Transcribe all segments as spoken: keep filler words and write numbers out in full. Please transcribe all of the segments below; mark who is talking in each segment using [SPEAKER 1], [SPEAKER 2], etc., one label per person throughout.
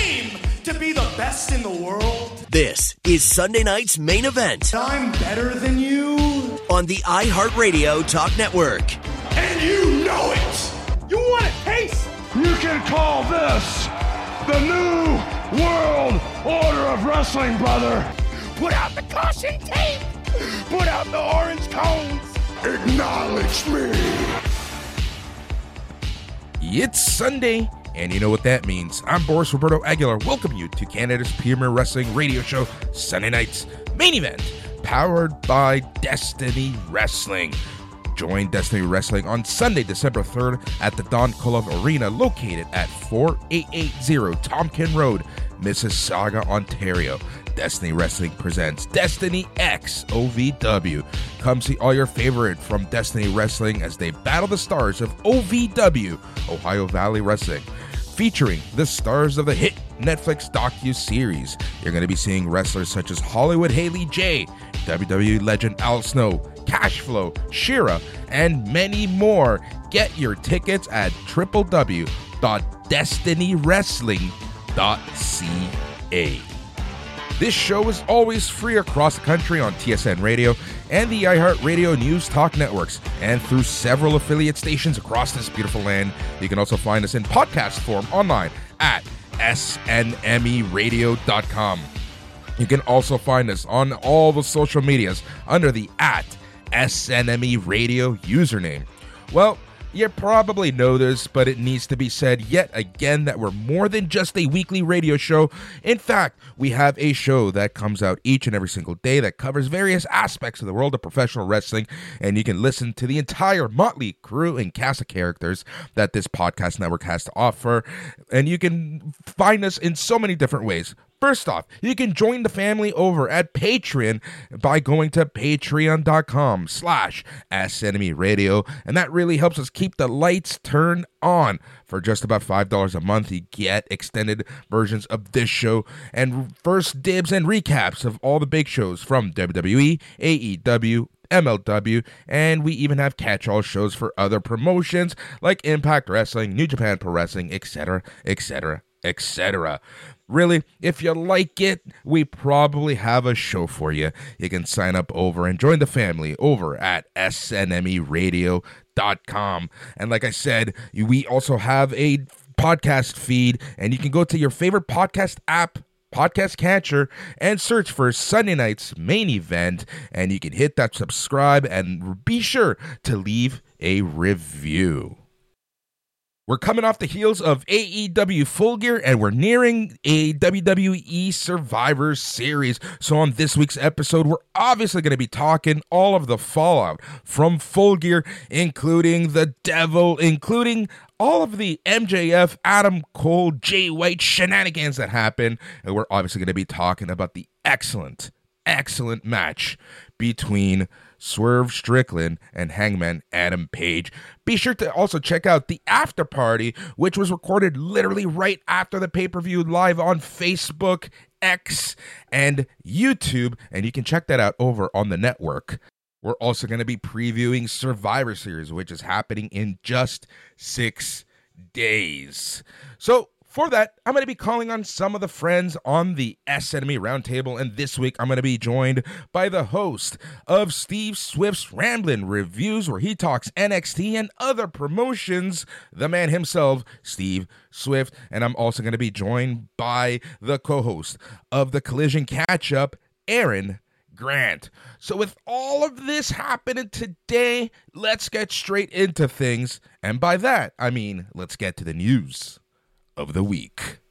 [SPEAKER 1] claim to be the best in the world?
[SPEAKER 2] This is Sunday night's main event.
[SPEAKER 1] I'm better than you?
[SPEAKER 2] On the iHeartRadio Talk Network.
[SPEAKER 1] And you know it! You want a taste?
[SPEAKER 3] You can call this the New World Order of Wrestling, brother.
[SPEAKER 1] Put out the caution tape! Put out the orange cones!
[SPEAKER 3] Acknowledge me!
[SPEAKER 4] It's Sunday, and you know what that means. I'm Boris Roberto Aguilar. Welcome you to Canada's premier wrestling radio show, Sunday Night's Main Event, powered by Destiny Wrestling. Join Destiny Wrestling on Sunday, December third at the Don Koloff Arena, located at forty-eight eighty Tompkin Road, Mississauga, Ontario. Destiny Wrestling presents Destiny X O V W. Come see all your favorite from Destiny Wrestling as they battle the stars of O V W, Ohio Valley Wrestling, featuring the stars of the hit Netflix docu-series. You're going to be seeing wrestlers such as Hollywood Haley J, W W E legend Al Snow, Cashflow, Shira, and many more. Get your tickets at w w w dot destiny wrestling dot c a. This show is always free across the country on T S N Radio and the iHeartRadio News Talk networks, and through several affiliate stations across this beautiful land. You can also find us in podcast form online at s n m e radio dot com. You can also find us on all the social medias under the at S N M E Radio username. Well, you probably know this, but it needs to be said yet again that we're more than just a weekly radio show. In fact, we have a show that comes out each and every single day that covers various aspects of the world of professional wrestling, and you can listen to the entire motley crew and cast of characters that this podcast network has to offer, and you can find us in so many different ways. First off, you can join the family over at Patreon by going to patreon.com slash SNME Radio, and that really helps us keep the lights turned on. For just about five dollars a month, you get extended versions of this show and first dibs and recaps of all the big shows from W W E, A E W, M L W, and we even have catch-all shows for other promotions like Impact Wrestling, New Japan Pro Wrestling, et cetera, et cetera, et cetera. Really, if you like it, we probably have a show for you. You can sign up over and join the family over at S N M E radio dot com. And like I said, we also have a podcast feed, and you can go to your favorite podcast app, podcast catcher, and search for Sunday Night's Main Event, and you can hit that subscribe and be sure to leave a review. We're coming off the heels of A E W Full Gear, and we're nearing a W W E Survivor Series. So on this week's episode, we're obviously going to be talking all of the fallout from Full Gear, including the Devil, including all of the M J F, Adam Cole, Jay White shenanigans that happened. And we're obviously going to be talking about the excellent, excellent match between Swerve Strickland and Hangman Adam Page. Be sure to also check out the after party, which was recorded literally right after the pay-per-view, live on Facebook, X, and YouTube, and you can check that out over on the network. We're also going to be previewing Survivor Series, which is happening in just six days. So for that, I'm going to be calling on some of the friends on the S N M E Roundtable, and this week I'm going to be joined by the host of Steve Swift's Ramblin' Reviews, where he talks N X T and other promotions, the man himself, Steve Swift. And I'm also going to be joined by the co-host of the Collision Catch-Up, Aaron Grant. So with all of this happening today, let's get straight into things, and by that, I mean, let's get to the news of the week.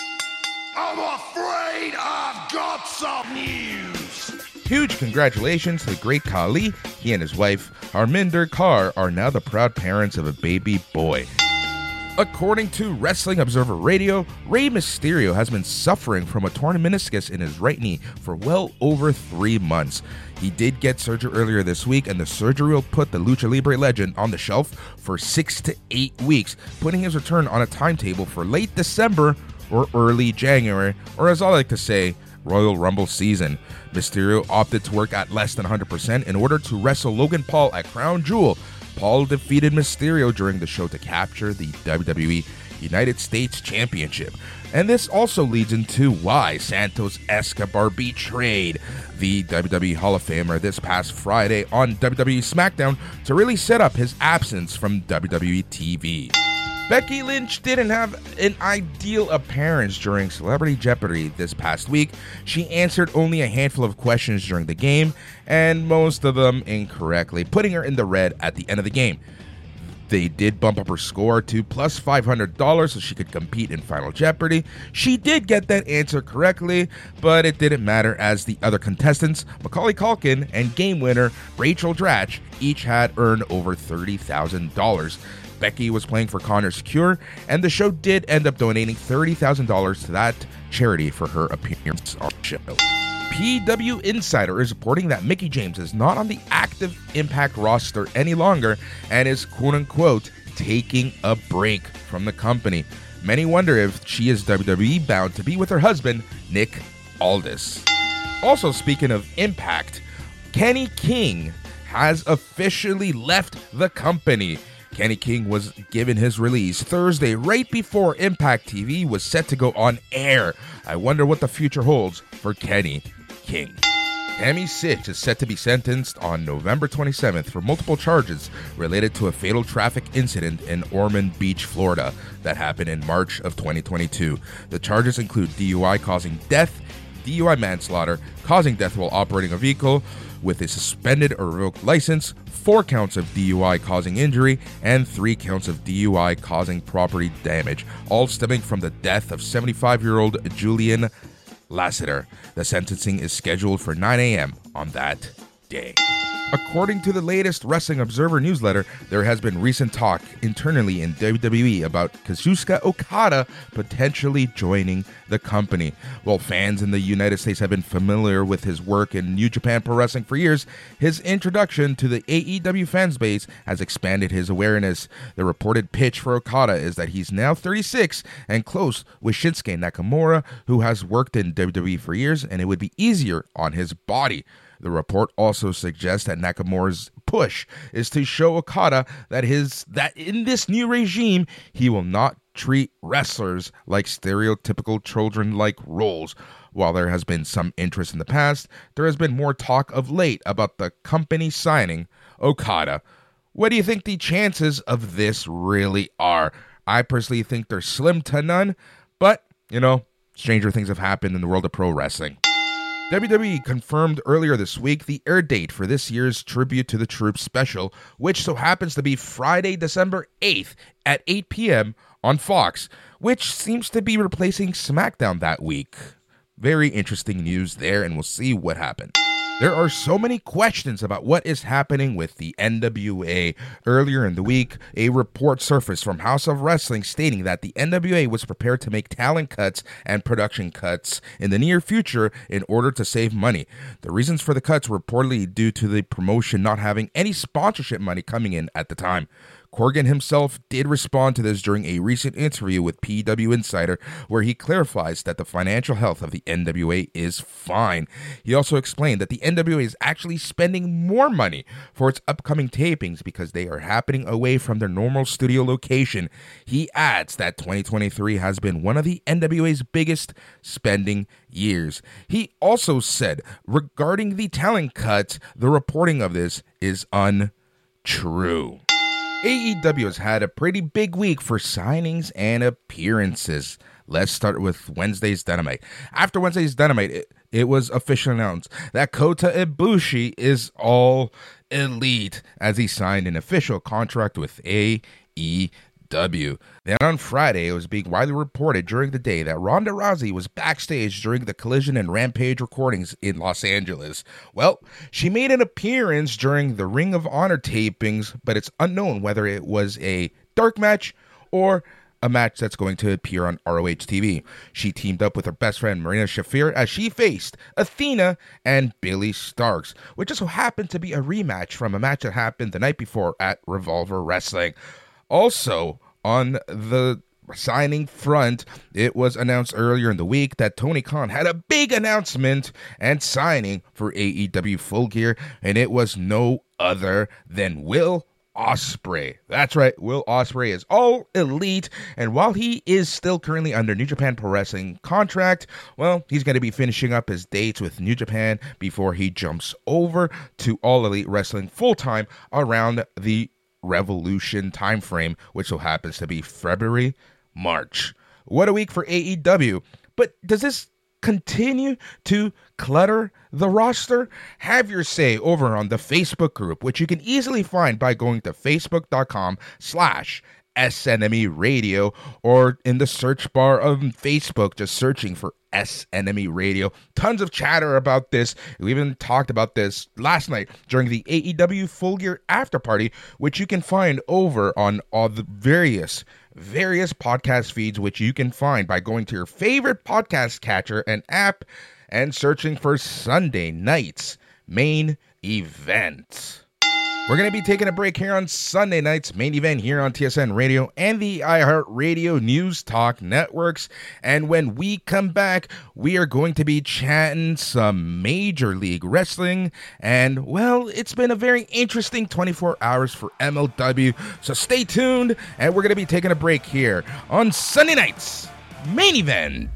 [SPEAKER 3] I'm afraid I've got some news.
[SPEAKER 4] Huge congratulations to the great Khali. He and his wife, Harminder Kaur, are now the proud parents of a baby boy. According to Wrestling Observer Radio, Rey Mysterio has been suffering from a torn meniscus in his right knee for well over three months. He did get surgery earlier this week, and the surgery will put the Lucha Libre legend on the shelf for six to eight weeks, putting his return on a timetable for late December or early January, or as I like to say, Royal Rumble season. Mysterio opted to work at less than one hundred percent in order to wrestle Logan Paul at Crown Jewel. Paul defeated Mysterio during the show to capture the W W E United States Championship. And this also leads into why Santos Escobar betrayed the W W E Hall of Famer this past Friday on W W E SmackDown to really set up his absence from W W E T V. Becky Lynch didn't have an ideal appearance during Celebrity Jeopardy this past week. She answered only a handful of questions during the game, and most of them incorrectly, putting her in the red at the end of the game. They did bump up her score to plus five hundred dollars so she could compete in Final Jeopardy. She did get that answer correctly, but it didn't matter as the other contestants, Macaulay Culkin and game winner Rachel Dratch, each had earned over thirty thousand dollars. Becky was playing for Connor's Cure, and the show did end up donating thirty thousand dollars to that charity for her appearance on the show. P W Insider is reporting that Mickie James is not on the active Impact roster any longer and is quote-unquote taking a break from the company. Many wonder if she is W W E bound to be with her husband, Nick Aldis. Also, speaking of Impact, Kenny King has officially left the company. Kenny King was given his release Thursday right before Impact T V was set to go on air. I wonder what the future holds for Kenny King. Tammy Sytch is set to be sentenced on November twenty-seventh for multiple charges related to a fatal traffic incident in Ormond Beach, Florida that happened in March of twenty twenty-two. The charges include D U I causing death, D U I manslaughter, causing death while operating a vehicle with a suspended or revoked license, four counts of D U I causing injury, and three counts of D U I causing property damage, all stemming from the death of seventy-five-year-old Julian Lassiter. The sentencing is scheduled for nine a.m. on that day. According to the latest Wrestling Observer newsletter, there has been recent talk internally in W W E about Kazuchika Okada potentially joining the company. While fans in the United States have been familiar with his work in New Japan Pro Wrestling for years, his introduction to the A E W fans base has expanded his awareness. The reported pitch for Okada is that he's now thirty-six and close with Shinsuke Nakamura, who has worked in W W E for years, and it would be easier on his body. The report also suggests that Nakamura's push is to show Okada that his that in this new regime, he will not treat wrestlers like stereotypical children-like roles. While there has been some interest in the past, there has been more talk of late about the company signing Okada. What do you think the chances of this really are? I personally think they're slim to none, but, you know, stranger things have happened in the world of pro wrestling. W W E confirmed earlier this week the air date for this year's Tribute to the Troops special, which so happens to be Friday, December eighth at eight p.m. on Fox, which seems to be replacing SmackDown that week. Very interesting news there, and we'll see what happens. There are so many questions about what is happening with the N W A. Earlier in the week, a report surfaced from House of Wrestling stating that the N W A was prepared to make talent cuts and production cuts in the near future in order to save money. The reasons for the cuts were reportedly due to the promotion not having any sponsorship money coming in at the time. Corgan himself did respond to this during a recent interview with P W Insider, where he clarifies that the financial health of the N W A is fine. He also explained that the N W A is actually spending more money for its upcoming tapings because they are happening away from their normal studio location. He adds that twenty twenty-three has been one of the N W A's biggest spending years. He also said regarding the talent cut, the reporting of this is untrue. A E W has had a pretty big week for signings and appearances. Let's start with Wednesday's Dynamite. After Wednesday's Dynamite, it, it was officially announced that Kota Ibushi is all elite as he signed an official contract with A E W. Then on Friday, it was being widely reported during the day that Ronda Rousey was backstage during the Collision and Rampage recordings in Los Angeles. Well, she made an appearance during the Ring of Honor tapings, but it's unknown whether it was a dark match or a match that's going to appear on R O H T V. She teamed up with her best friend Marina Shafir as she faced Athena and Billy Starks, which just so happened to be a rematch from a match that happened the night before at Revolver Wrestling. Also, on the signing front, it was announced earlier in the week that Tony Khan had a big announcement and signing for A E W Full Gear, and it was no other than Will Ospreay. That's right, Will Ospreay is All Elite, and while he is still currently under New Japan Pro Wrestling contract, well, he's going to be finishing up his dates with New Japan before he jumps over to All Elite Wrestling full-time around the Revolution time frame, which will happens to be February, March. What a week for A E W. But does this continue to clutter the roster? Have your say over on the Facebook group, which you can easily find by going to facebook.com slash SNME Radio, or in the search bar of Facebook, just searching for S N M E Radio. Tons of chatter about this. We even talked about this last night during the A E W Full Gear After Party, which you can find over on all the various various podcast feeds, which you can find by going to your favorite podcast catcher and app and searching for Sunday Night's Main Event. We're going to be taking a break here on Sunday Night's Main Event here on T S N Radio and the iHeartRadio News Talk networks. And when we come back, we are going to be chatting some Major League Wrestling. And, well, it's been a very interesting twenty-four hours for M L W. So stay tuned, and we're going to be taking a break here on Sunday Night's Main Event.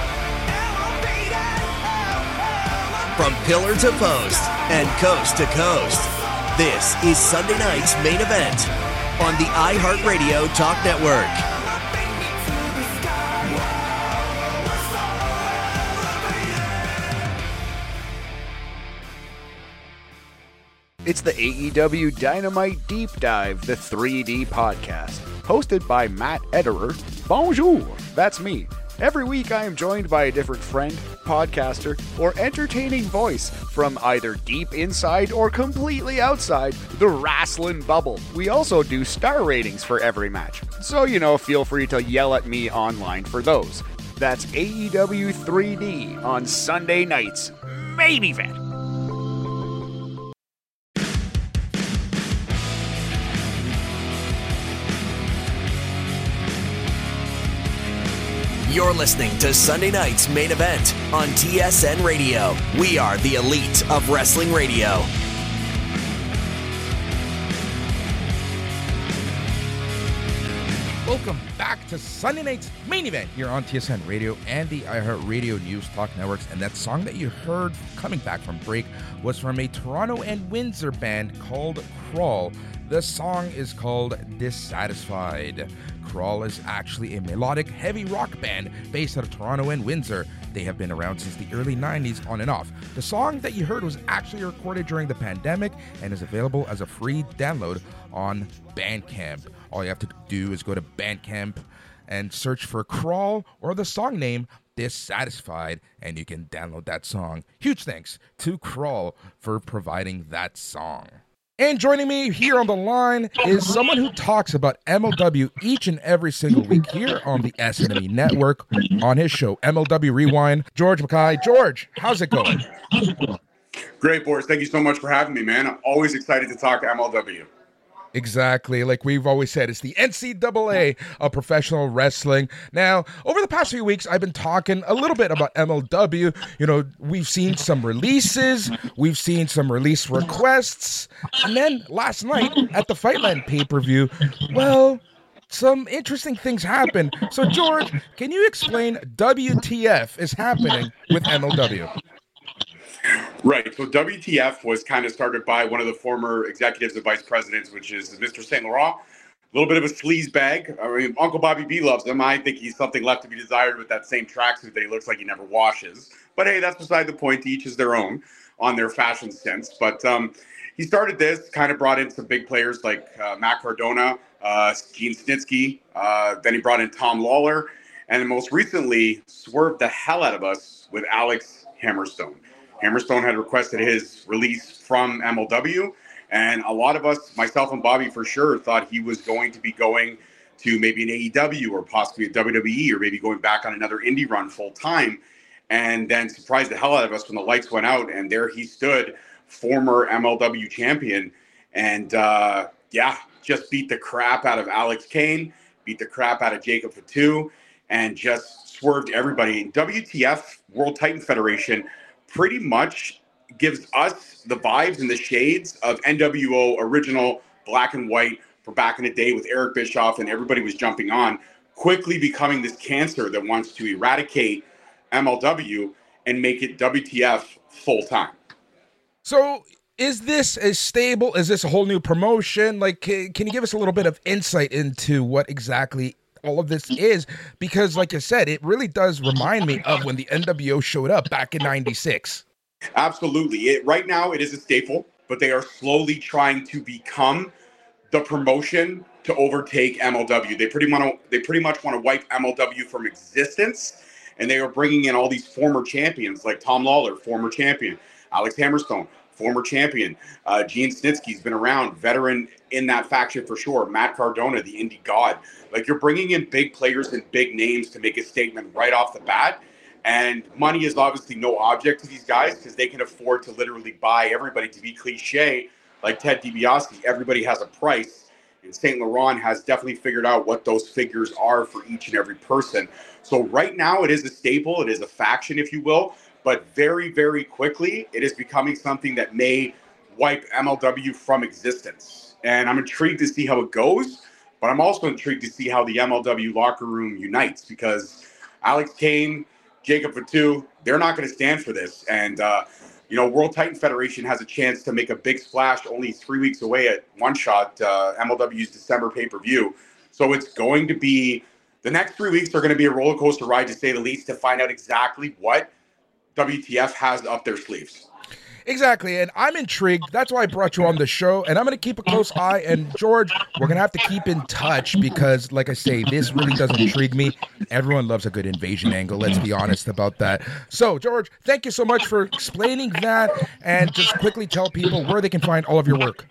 [SPEAKER 2] From pillar to post and coast to coast, this is Sunday Night's Main Event on the iHeartRadio Talk Network.
[SPEAKER 5] It's the A E W Dynamite Deep Dive, the three D podcast, hosted by Matt Ederer. Bonjour, that's me. Every week I am joined by a different friend, podcaster, or entertaining voice from either deep inside or completely outside the wrestling bubble. We also do star ratings for every match, so you know, feel free to yell at me online for those. That's A E W three D on Sunday Night's Main Event.
[SPEAKER 2] You're listening to Sunday Night's Main Event on T S N Radio. We are the elite of wrestling radio.
[SPEAKER 4] Welcome back to Sunday Night's Main Event here on T S N Radio and the iHeartRadio News Talk networks. And that song that you heard coming back from break was from a Toronto and Windsor band called Crawl. The song is called Dissatisfied. Crawl is actually a melodic heavy rock band based out of Toronto and Windsor. They have been around since the early nineties on and off. The song that you heard was actually recorded during the pandemic and is available as a free download on Bandcamp. All you have to do is go to Bandcamp and search for Crawl or the song name Dissatisfied, and you can download that song. Huge thanks to Crawl for providing that song. And joining me here on the line is someone who talks about M L W each and every single week here on the S N M E Network on his show, M L W Rewind, George Mackay. George, how's it going?
[SPEAKER 6] Great, Boris. Thank you so much for having me, man. I'm always excited to talk M L W.
[SPEAKER 4] Exactly. Like we've always said, it's the N C double A of professional wrestling. Now, over the past few weeks, I've been talking a little bit about M L W. You know, we've seen some releases, we've seen some release requests, and then last night at the Fightland pay-per-view, well, some interesting things happened. So, George, can you explain W T F is happening with M L W?
[SPEAKER 6] Right. So W T F was kind of started by one of the former executives and vice presidents, which is Mister Saint Laurent. A little bit of a sleaze bag. I mean, Uncle Bobby B loves him. I think he's something left to be desired with that same tracksuit that he looks like he never washes. But hey, that's beside the point. To each is their own on their fashion sense. But um, he started this, kind of brought in some big players like uh, Matt Cardona, uh, Gene Snitsky. Uh, then he brought in Tom Lawler. And then most recently, swerved the hell out of us with Alex Hammerstone. Hammerstone had requested his release from M L W, and a lot of us, myself and Bobby for sure, thought he was going to be going to maybe an A E W or possibly a W W E or maybe going back on another indie run full time, and then surprised the hell out of us when the lights went out, and there he stood, former M L W champion, and uh, yeah, just beat the crap out of Alex Kane, beat the crap out of Jacob Fatu, and just swerved everybody. W T F, World Titan Federation, pretty much gives us the vibes and the shades of N W O original black and white for back in the day with Eric Bischoff, and everybody was jumping on, quickly becoming this cancer that wants to eradicate M L W and make it W T F full-time.
[SPEAKER 4] So is this as stable? Is this a whole new promotion? Like, can, can you give us a little bit of insight into what exactly all of this is? Because like I said, it really does remind me of when the N W O showed up back in ninety-six.
[SPEAKER 6] Absolutely. It, right now, it is a staple, but they are slowly trying to become the promotion to overtake M L W. They pretty much they pretty much want to wipe M L W from existence, and they are bringing in all these former champions like Tom Lawler, former champion, Alex Hammerstone, former champion, uh, Gene Snitsky's been around, veteran in that faction for sure, Matt Cardona, the indie god. Like, you're bringing in big players and big names to make a statement right off the bat. And money is obviously no object to these guys because they can afford to literally buy everybody. To be cliche, like Ted DiBiase, everybody has a price. And Saint Laurent has definitely figured out what those figures are for each and every person. So right now it is a staple. It is a faction, if you will. But very, very quickly, it is becoming something that may wipe M L W from existence. And I'm intrigued to see how it goes. But I'm also intrigued to see how the M L W locker room unites, because Alex Kane, Jacob Fatu, they're not going to stand for this. And, uh, you know, World Titan Federation has a chance to make a big splash only three weeks away at One Shot, uh, M L W's December pay-per-view. So it's going to be, the next three weeks are going to be a roller coaster ride, to say the least, to find out exactly what W T F has up their sleeves.
[SPEAKER 4] Exactly, and I'm intrigued. That's why I brought you on the show, and I'm going to keep a close eye. And George, we're going to have to keep in touch because, like I say, this really does intrigue me. Everyone loves a good invasion angle. Let's be honest about that. So, George, thank you so much for explaining that, and just quickly tell people where they can find all of your work.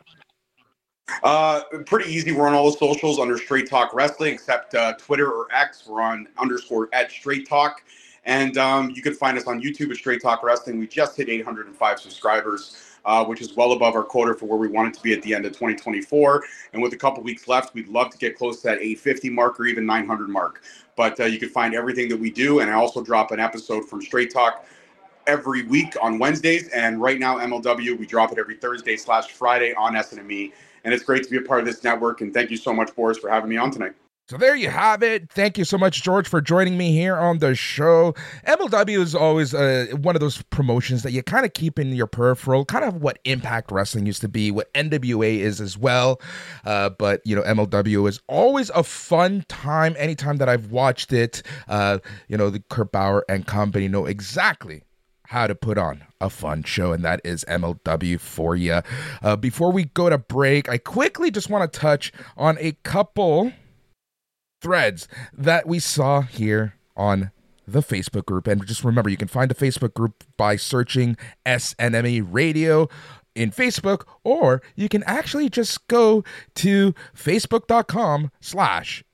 [SPEAKER 6] Uh, pretty easy. We're on all the socials under Straight Talk Wrestling, except uh, Twitter or X. We're on underscore at Straight Talk. And um, you can find us on YouTube at Straight Talk Wrestling. We just hit eight hundred five subscribers, uh, which is well above our quota for where we wanted to be at the end of twenty twenty-four. And with a couple weeks left, we'd love to get close to that eight fifty mark or even nine hundred mark. But uh, you can find everything that we do. And I also drop an episode from Straight Talk every week on Wednesdays. And right now, M L W, we drop it every Thursday slash Friday on S N M E. And it's great to be a part of this network. And thank you so much, Boris, for having me on tonight.
[SPEAKER 4] So there you have it. Thank you so much, George, for joining me here on the show. M L W is always uh, one of those promotions that you kind of keep in your peripheral, kind of what Impact Wrestling used to be, what N W A is as well. Uh, but, you know, M L W is always a fun time. Anytime that I've watched it, uh, you know, the Kurt Bauer and company know exactly how to put on a fun show, and that is M L W for you. Uh, before we go to break, I quickly just want to touch on a couple threads that we saw here on the Facebook group. And just remember, you can find the Facebook group by searching S N M E Radio in Facebook, or you can actually just go to facebook.com slash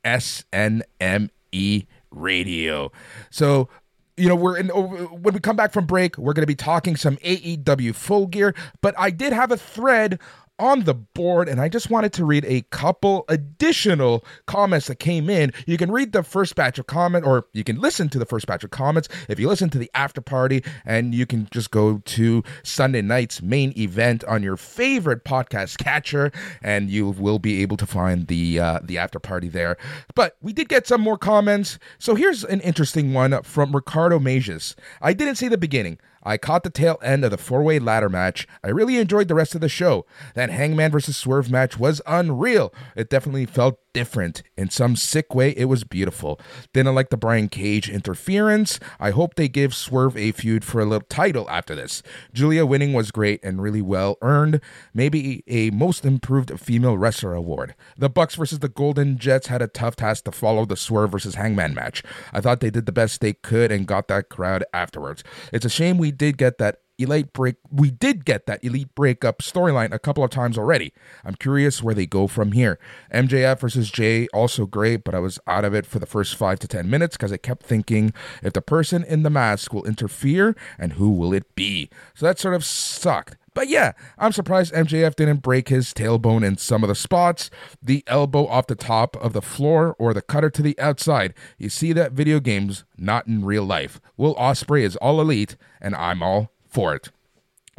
[SPEAKER 4] SNME Radio. So, you know, we're in, when we come back from break, we're going to be talking some A E W Full Gear, but I did have a thread on the board, and I just wanted to read a couple additional comments that came in. You can read the first batch of comment, or you can listen to the first batch of comments if you listen to the after party, and you can just go to Sunday night's main event on your favorite podcast catcher, and you will be able to find the uh, the after party there. But we did get some more comments, so here's an interesting one from Ricardo Mages. I didn't see the beginning. I caught the tail end of the four-way ladder match. I really enjoyed the rest of the show. That Hangman versus Swerve match was unreal. It definitely felt different. In some sick way, it was beautiful. Didn't like the Brian Cage interference. I hope they give Swerve a feud for a little title after this. Julia winning was great and really well earned. Maybe a most improved female wrestler award. The Bucks versus the Golden Jets had a tough task to follow the Swerve versus Hangman match. I thought they did the best they could and got that crowd afterwards. It's a shame we did get that elite break. We did get that elite breakup storyline a couple of times already. I'm curious where they go from here. M J F versus Jay, also great, but I was out of it for the first five to ten minutes because I kept thinking if the person in the mask will interfere, and who will it be? So that sort of sucked. But yeah, I'm surprised M J F didn't break his tailbone in some of the spots. The elbow off the top of the floor or the cutter to the outside. You see that video games, not in real life. Will Ospreay is all elite, and I'm all for it.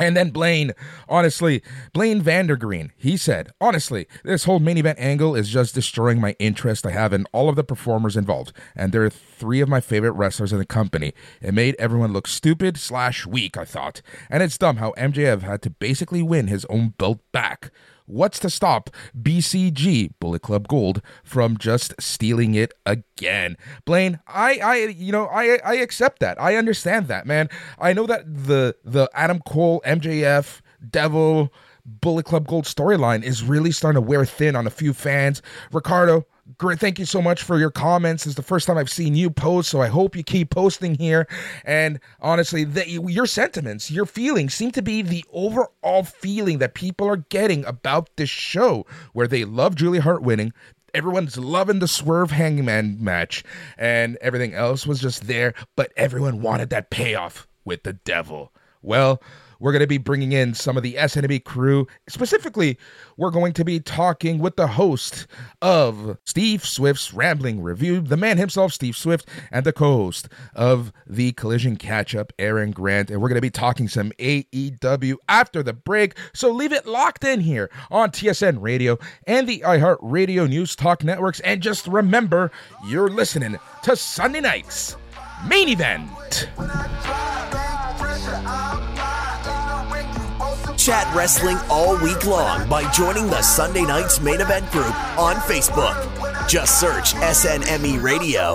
[SPEAKER 4] And then Blaine, honestly, Blaine Vandergreen, he said, honestly, this whole main event angle is just destroying my interest I have in all of the performers involved. And there are three of my favorite wrestlers in the company. It made everyone look stupid slash weak, I thought. And it's dumb how M J F had to basically win his own belt back. What's to stop B C G, Bullet Club Gold, from just stealing it again? Blaine, I, I, you know, I, I accept that. I understand that, man. I know that the the Adam Cole, M J F, Devil, Bullet Club Gold storyline is really starting to wear thin on a few fans. Ricardo, great, thank you so much for your comments. It's the first time I've seen you post, so I hope you keep posting here. And honestly, the, your sentiments, your feelings seem to be the overall feeling that people are getting about this show, where they love Julia Hart winning. Everyone's loving the Swerve Hangman match, and everything else was just there, but everyone wanted that payoff with the Devil. Well, we're going to be bringing in some of the S N M E crew. Specifically, we're going to be talking with the host of Steve Swift's Rambling Review, the man himself, Steve Swift, and the co-host of the Collision Catch-Up, Aaron Grant. And we're going to be talking some A E W after the break. So leave it locked in here on T S N Radio and the iHeartRadio News Talk Networks. And just remember, you're listening to Sunday Night's Main Event.
[SPEAKER 2] Chat wrestling all week long by joining the Sunday Night's Main Event group on Facebook. Just search S N M E Radio.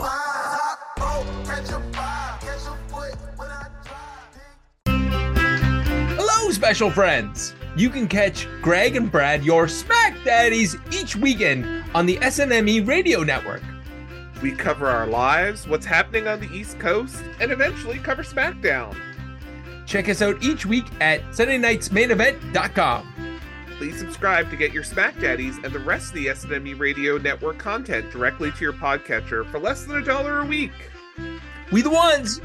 [SPEAKER 7] Hello, special friends! You can catch Greg and Brad, your Smack Daddies, each weekend on the S N M E Radio Network.
[SPEAKER 8] We cover our lives, what's happening on the East Coast, and eventually cover SmackDown.
[SPEAKER 7] Check us out each week at Sunday Nights Main Event dot com.
[SPEAKER 8] Please subscribe to get your Smack Daddies and the rest of the S N M E Radio Network content directly to your podcatcher for less than a dollar a week.
[SPEAKER 7] We the ones!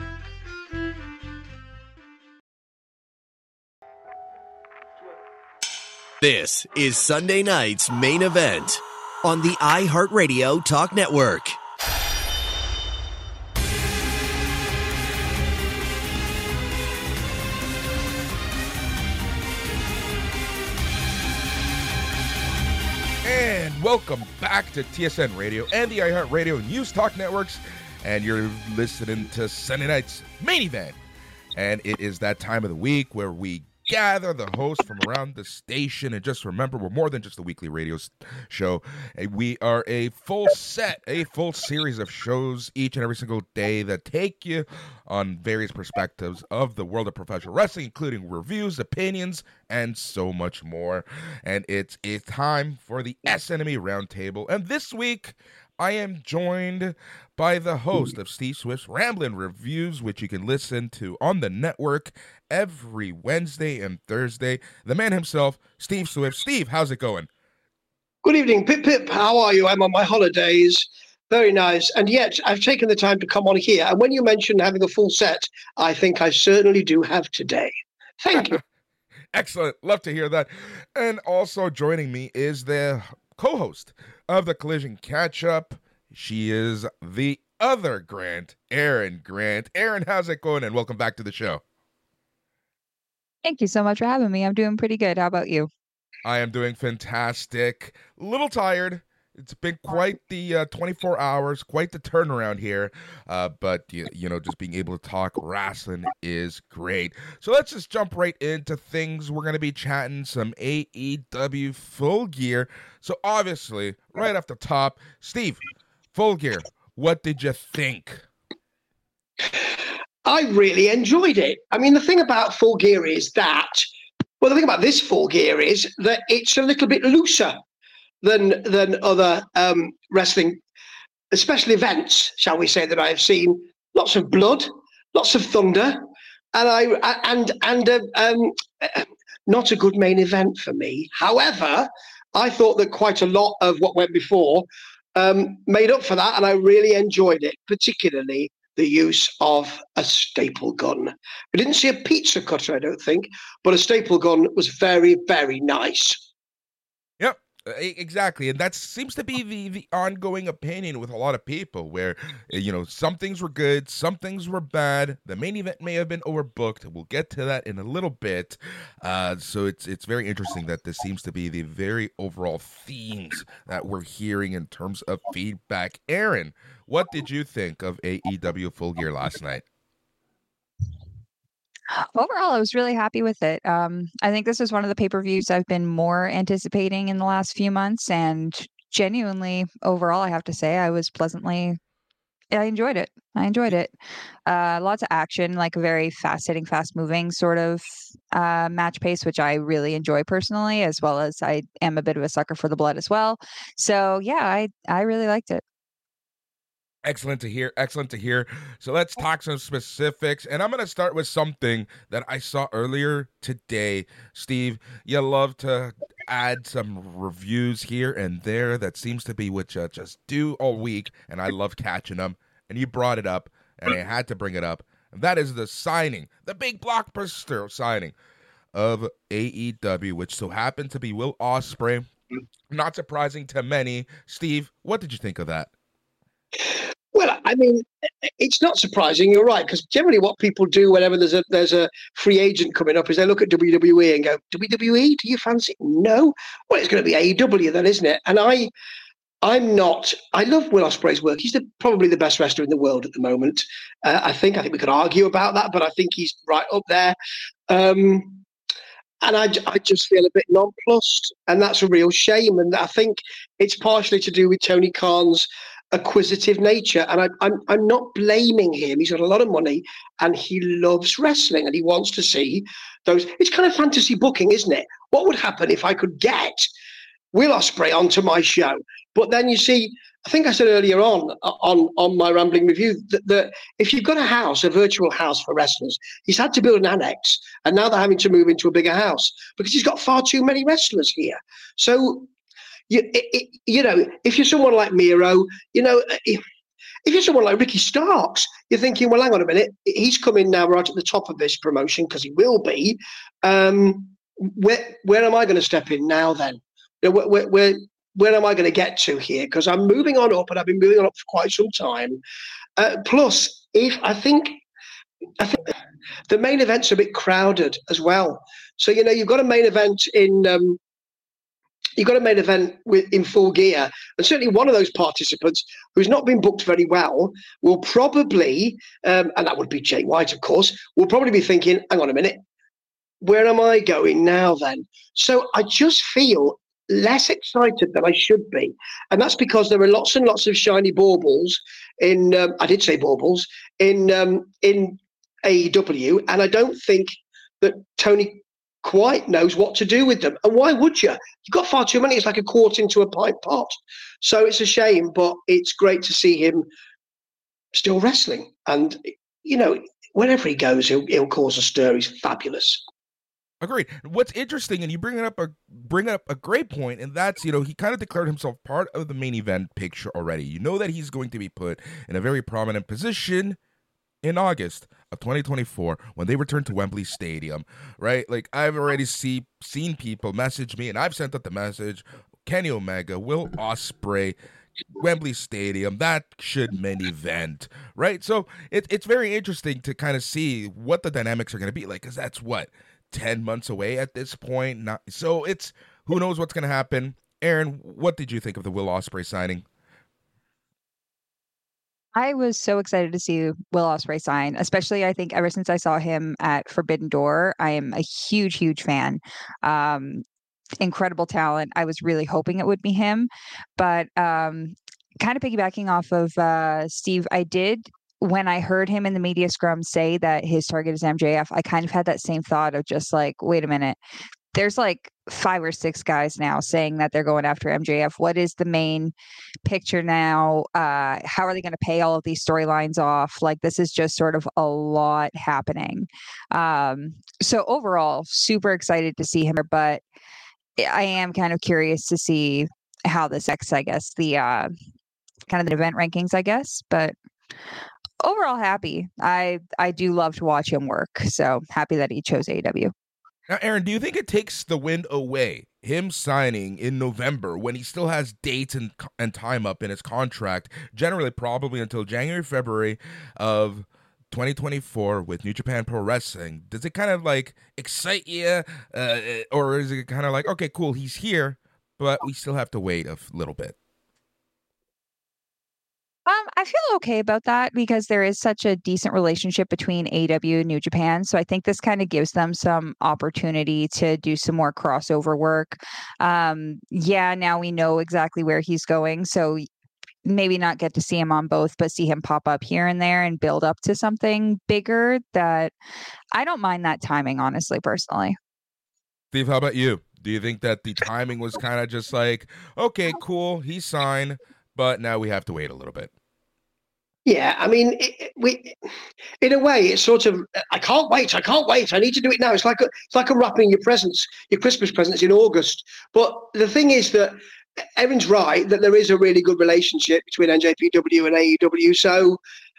[SPEAKER 2] This is Sunday Night's Main Event on the iHeartRadio Talk Network.
[SPEAKER 4] And welcome back to T S N Radio and the iHeartRadio News Talk Networks. And you're listening to Sunday Night's Main Event. And it is that time of the week where we gather the hosts from around the station. And just remember, we're more than just a weekly radio show. We are a full set, a full series of shows each and every single day that take you on various perspectives of the world of professional wrestling, including reviews, opinions, and so much more. And it's it's time for the S N M E Roundtable. And this week, I am joined by the host of Steve Swift's Ramblin' Reviews, which you can listen to on the network every Wednesday and Thursday. The man himself, Steve Swift. Steve, how's it going?
[SPEAKER 9] Good evening, Pip Pip. How are you? I'm on my holidays. Very nice. And yet, I've taken the time to come on here. And when you mentioned having a full set, I think I certainly do have today. Thank you.
[SPEAKER 4] Excellent. Love to hear that. And also joining me is the co-host of the Collision Catch-Up. She is the other Grant, Aaron Grant. Aaron, how's it going? And welcome back to the show.
[SPEAKER 10] Thank you so much for having me. I'm doing pretty good. How about you?
[SPEAKER 4] I am doing fantastic. A little tired. It's been quite the uh, twenty-four hours, quite the turnaround here. Uh, but, you, you know, just being able to talk wrestling is great. So let's just jump right into things. We're going to be chatting some A E W Full Gear. So obviously, right off the top, Steve, Full Gear, what did you think?
[SPEAKER 9] I really enjoyed it. I mean, the thing about Full Gear is that, well, the thing about this Full Gear is that it's a little bit looser than than other um, wrestling special events, shall we say, that I have seen. Lots of blood, lots of thunder, and I and and uh, um, not a good main event for me. However, I thought that quite a lot of what went before um, made up for that, and I really enjoyed it, particularly the use of a staple gun. We didn't see a pizza cutter, I don't think, but a staple gun was very, very nice.
[SPEAKER 4] Yep. Exactly, and that seems to be the, the ongoing opinion with a lot of people where, you know, some things were good, some things were bad. The main event may have been overbooked. We'll get to that in a little bit. Uh, so it's it's very interesting that this seems to be the very overall themes that we're hearing in terms of feedback. Aaron, what did you think of A E W Full Gear last night?
[SPEAKER 10] Overall, I was really happy with it. Um, I think this is one of the pay-per-views I've been more anticipating in the last few months, and genuinely, overall, I have to say, I was pleasantly. I enjoyed it. I enjoyed it. Uh, lots of action, like a very fast-hitting, fast-moving sort of uh, match pace, which I really enjoy personally, as well as I am a bit of a sucker for the blood as well. So yeah, I I really liked it.
[SPEAKER 4] Excellent to hear. Excellent to hear. So let's talk some specifics. And I'm going to start with something that I saw earlier today. Steve, you love to add some reviews here and there. That seems to be what you just do all week. And I love catching them. And you brought it up, and I had to bring it up. And that is the signing, the big blockbuster signing of A E W, which so happened to be Will Ospreay. Not surprising to many. Steve, what did you think of that?
[SPEAKER 9] Well, I mean, it's not surprising. You're right, because generally what people do whenever there's a there's a free agent coming up is they look at W W E and go, W W E, do you fancy? No. Well, it's going to be A E W then, isn't it? And I, I'm not. I love Will Ospreay's work. He's the, probably the best wrestler in the world at the moment. Uh, I think. I think we could argue about that, but I think he's right up there. Um, and I, I just feel a bit nonplussed, and that's a real shame. And I think it's partially to do with Tony Khan's acquisitive nature, and I, I'm I'm not blaming him. He's got a lot of money, and he loves wrestling, and he wants to see those. It's kind of fantasy booking, isn't it? What would happen if I could get Will Ospreay onto my show? But then you see, I think I said earlier on on on my rambling review that, that if you've got a house, a virtual house for wrestlers, he's had to build an annex, and now they're having to move into a bigger house because he's got far too many wrestlers here. So. You, it, you know, if you're someone like Miro, you know, if, if you're someone like Ricky Starks, you're thinking, well, hang on a minute, he's coming now right at the top of this promotion because he will be. Um, where where am I going to step in now then? You know, where, where, where, where am I going to get to here? Because I'm moving on up, and I've been moving on up for quite some time. Uh, plus, if I think, I think the main event's a bit crowded as well. So, you know, you've got a main event in... Um, You've got a main event with, in Full Gear, and certainly one of those participants who's not been booked very well will probably, um, and that would be Jay White, of course, will probably be thinking, hang on a minute, where am I going now then? So I just feel less excited than I should be. And that's because there are lots and lots of shiny baubles in, um, I did say baubles, in, um, in A E W, and I don't think that Tony quite knows what to do with them. And why would you? You've got far too many. It's like a quart into a pint pot. So it's a shame, but it's great to see him still wrestling. And, you know, wherever he goes, he'll, he'll cause a stir. He's fabulous.
[SPEAKER 4] Agreed. What's interesting, and you bring up a bring up a great point, and that's, you know, he kind of declared himself part of the main event picture already. You know that he's going to be put in a very prominent position in August of twenty twenty-four when they return to Wembley Stadium, right? Like, I've already see seen people message me, and I've sent out the message, Kenny Omega, Will Ospreay, Wembley Stadium, that should main event, right? So it, it's very interesting to kind of see what the dynamics are going to be like, because that's what, ten months away at this point. Not, so it's, who knows what's going to happen. Aaron, what did you think of the Will Ospreay signing?
[SPEAKER 10] I was so excited to see Will Ospreay sign, especially I think ever since I saw him at Forbidden Door. I am a huge, huge fan. Um, incredible talent. I was really hoping it would be him, but um, kind of piggybacking off of uh, Steve, I did, when I heard him in the media scrum say that his target is M J F, I kind of had that same thought of just like, wait a minute, there's like five or six guys now saying that they're going after M J F. What is the main picture now? Uh, how are they going to pay all of these storylines off? Like, this is just sort of a lot happening. Um, so overall, super excited to see him, but I am kind of curious to see how this X, I guess, the uh, kind of the event rankings, I guess, but overall happy. I, I do love to watch him work. So happy that he chose A E W.
[SPEAKER 4] Now, Aaron, do you think it takes the wind away him signing in November when he still has dates and, and time up in his contract, generally probably until January, February of twenty twenty-four with New Japan Pro Wrestling, does it kind of like excite you? Uh, or is it kind of like, okay, cool, he's here, but we still have to wait a little bit?
[SPEAKER 10] Um, I feel okay about that because there is such a decent relationship between A E W and New Japan. So I think this kind of gives them some opportunity to do some more crossover work. Um, yeah, now we know exactly where he's going. So maybe not get to see him on both, but see him pop up here and there and build up to something bigger. That I don't mind that timing, honestly, personally.
[SPEAKER 4] Steve, how about you? Do you think that the timing was kind of just like, okay, cool, he's signed, but now we have to wait a little bit?
[SPEAKER 9] Yeah, I mean, it, it, we, in a way, it's sort of, I can't wait, I can't wait, I need to do it now. It's like a, it's like unwrapping your presents, your Christmas presents in August. But the thing is that Erin's right, that there is a really good relationship between N J P W and A E W. So,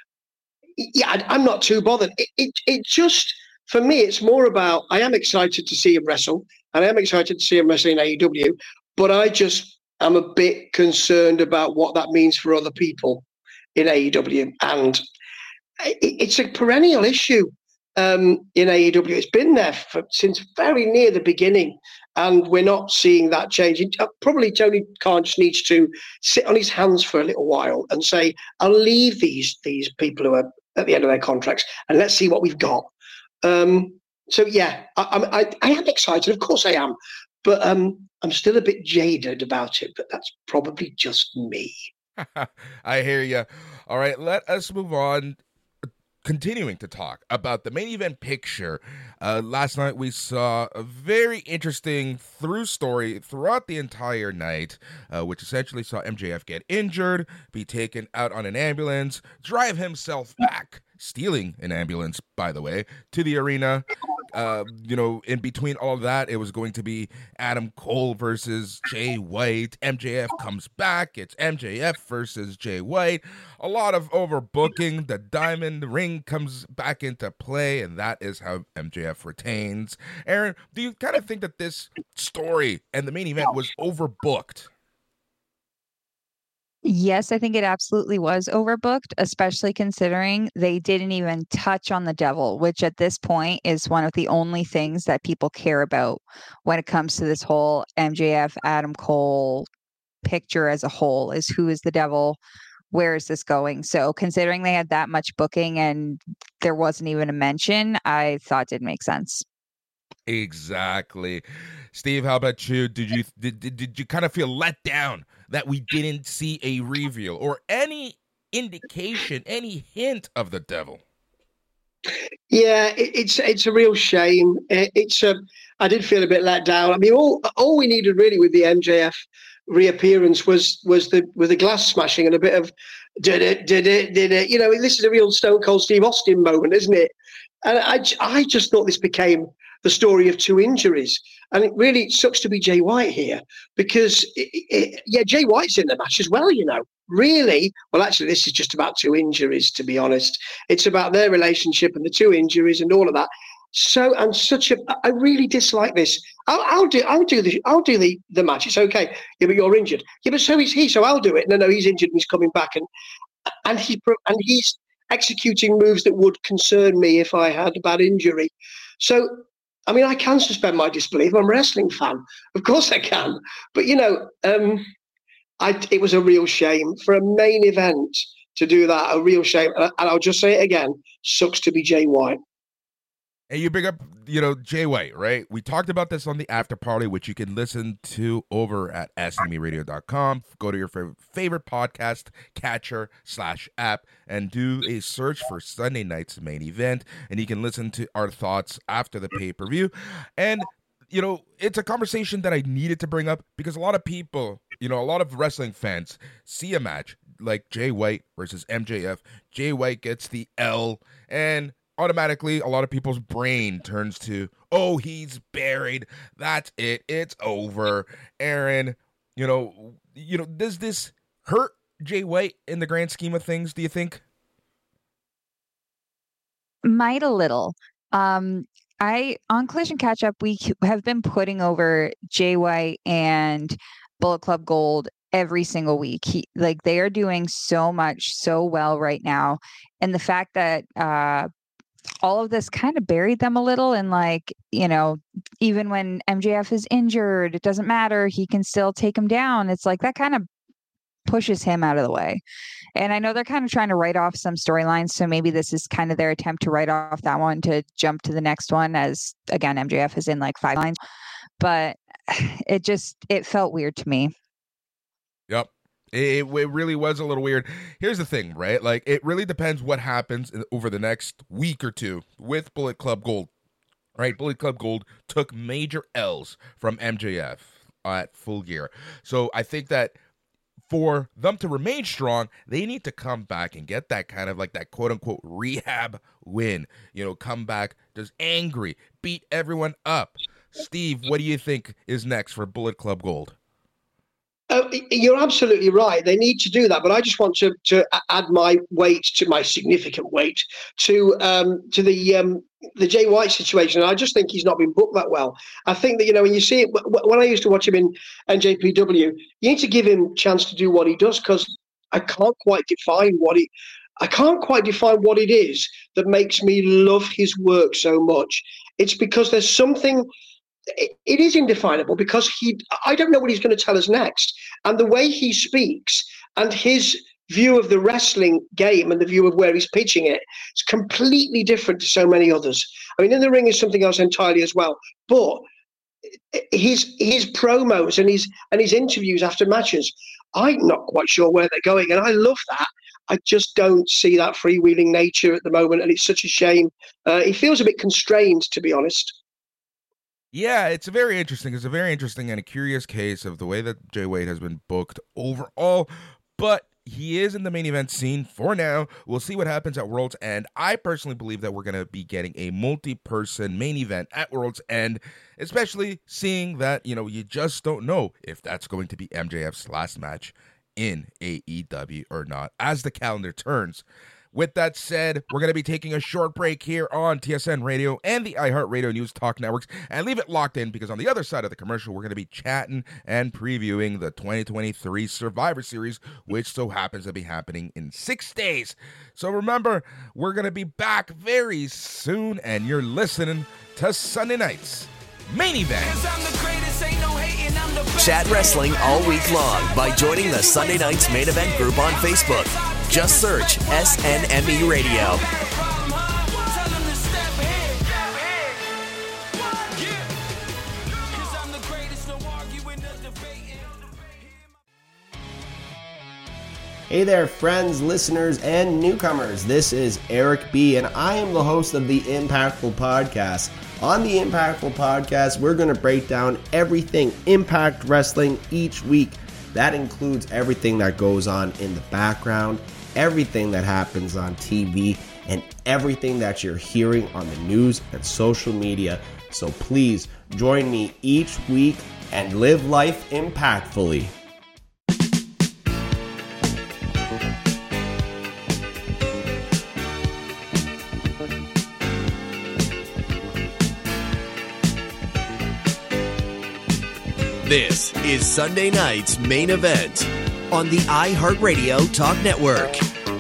[SPEAKER 9] yeah, I, I'm not too bothered. It, it, it just, for me, it's more about, I am excited to see him wrestle, and I am excited to see him wrestle in A E W, but I just am a bit concerned about what that means for other people in A E W, and it's a perennial issue um, in A E W. It's been there for, since very near the beginning, and we're not seeing that change. Probably Tony Khan just needs to sit on his hands for a little while and say, "I'll leave these these people who are at the end of their contracts, and let's see what we've got." Um, so yeah, I, I, I am excited. Of course, I am, but um, I'm still a bit jaded about it. But that's probably just me.
[SPEAKER 4] I hear you. All right, let us move on. Continuing to talk about the main event picture. Uh, last night we saw a very interesting through story throughout the entire night, uh, which essentially saw M J F get injured, be taken out on an ambulance, drive himself back, stealing an ambulance, by the way, to the arena. Uh, you know, in between all of that, it was going to be Adam Cole versus Jay White. M J F comes back. It's M J F versus Jay White. A lot of overbooking. The diamond ring comes back into play, and that is how M J F retains. Erin, do you kind of think that this story and the main event was overbooked?
[SPEAKER 10] Yes, I think it absolutely was overbooked, especially considering they didn't even touch on the devil, which at this point is one of the only things that people care about when it comes to this whole M J F, Adam Cole picture as a whole, is who is the devil? Where is this going? So considering they had that much booking and there wasn't even a mention, I thought did make sense.
[SPEAKER 4] Exactly. Steve, how about you? Did you did, did, did you kind of feel let down that we didn't see a reveal or any indication, any hint of the devil?
[SPEAKER 9] Yeah, it, it's it's a real shame. It, it's a I did feel a bit let down. I mean, all all we needed really with the M J F reappearance was was the was the glass smashing and a bit of did it did it did it. You know, this is a real Stone Cold Steve Austin moment, isn't it? And I I just thought this became the story of two injuries. And it really sucks to be Jay White here because, it, it, yeah, Jay White's in the match as well, you know. Really? Well, actually, this is just about two injuries, to be honest. It's about their relationship and the two injuries and all of that. So, and such a, I really dislike this. I'll, I'll do, I'll do the, I'll do the, the match. It's okay. Yeah, but you're injured. Yeah, but so is he. So I'll do it. No, no, he's injured and he's coming back, and and he and he's executing moves that would concern me if I had a bad injury. So. I mean, I can suspend my disbelief. I'm a wrestling fan. Of course I can. But, you know, um, I, it was a real shame for a main event to do that, a real shame. And, and I'll just say it again, sucks to be Jay White.
[SPEAKER 4] And you bring up, you know, Jay White, right? We talked about this on the after party, which you can listen to over at S M E radio dot com. Go to your favorite, favorite podcast catcher slash app and do a search for Sunday night's main event. And you can listen to our thoughts after the pay-per-view. And, you know, it's a conversation that I needed to bring up because a lot of people, you know, a lot of wrestling fans see a match like Jay White versus M J F. Jay White gets the L, and automatically a lot of people's brain turns to, oh, he's buried, that's it, it's over. Erin, you know, you know, does this hurt Jay White in the grand scheme of things, do you think?
[SPEAKER 10] Might a little. Um, I on Collision Catch Up, we have been putting over Jay White and Bullet Club Gold every single week. He, like they are doing so much so well right now, and the fact that uh, all of this kind of buried them a little, and like you know, even when M J F is injured, it doesn't matter. He can still take him down. It's like that kind of pushes him out of the way. And I know they're kind of trying to write off some storylines, so maybe this is kind of their attempt to write off that one to jump to the next one, as again M J F is in like five lines. But it just it felt weird to me.
[SPEAKER 4] Yep. It, it really was a little weird. Here's the thing, right? Like, it really depends what happens in, over the next week or two with Bullet Club Gold. Right? Bullet Club Gold took major L's from M J F at Full Gear. So I think that for them to remain strong, they need to come back and get that kind of like that quote-unquote rehab win. You know, come back just angry, beat everyone up. Steve, what do you think is next for Bullet Club Gold?
[SPEAKER 9] Uh, you're absolutely right. They need to do that, but I just want to, to add my weight to my significant weight to um, to the um, the Jay White situation. I just think he's not been booked that well. I think that you know when you see it, when I used to watch him in N J P W, you need to give him a chance to do what he does, because I can't quite define what he. I can't quite define what it is that makes me love his work so much. It's because there's something. It is indefinable because he, I don't know what he's going to tell us next. And the way he speaks and his view of the wrestling game and the view of where he's pitching it, it's completely different to so many others. I mean, In the Ring is something else entirely as well. But his his promos and his and his interviews after matches, I'm not quite sure where they're going. And I love that. I just don't see that freewheeling nature at the moment. And it's such a shame. Uh, he feels a bit constrained, to be honest.
[SPEAKER 4] Yeah, it's very interesting. It's a very interesting and a curious case of the way that Jay White has been booked overall, but he is in the main event scene for now. We'll see what happens at World's End. I personally believe that we're going to be getting a multi-person main event at World's End, especially seeing that, you know, you just don't know if that's going to be M J F's last match in A E W or not as the calendar turns. With that said, we're going to be taking a short break here on T S N Radio and the iHeartRadio News Talk Networks, and leave it locked in because on the other side of the commercial, we're going to be chatting and previewing the twenty twenty-three Survivor Series, which so happens to be happening in six days. So remember, we're going to be back very soon, and you're listening to Sunday Night's Main Event.
[SPEAKER 2] Chat wrestling all week long by joining the Sunday Night's Main Event group on Facebook. Just search S N M E Radio.
[SPEAKER 11] Hey there, friends, listeners, and newcomers. This is Eric B., and I am the host of the Impactful Podcast. On the Impactful Podcast, we're going to break down everything Impact Wrestling each week. That includes everything that goes on in the background, everything that happens on T V, and everything that you're hearing on the news and social media. So please join me each week and live life impactfully.
[SPEAKER 2] This is Sunday Night's Main Event on the iHeartRadio Talk Network.